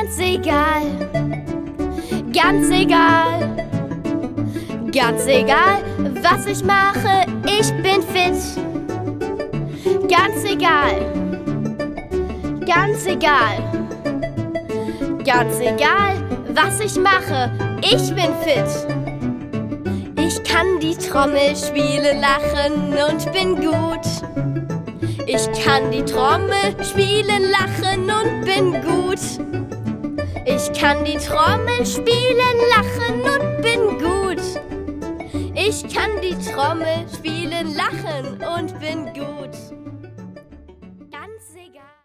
ganz egal, ganz egal, ganz egal, was ich mache, ich bin fit. Ganz egal, ganz egal, ganz egal, was ich mache, ich bin fit. Ich kann die Trommel spielen, lachen und bin gut. Ich kann die Trommel spielen, lachen und bin gut. Ich kann die Trommel spielen, lachen und bin gut. Ich kann die Trommel spielen, lachen und bin gut.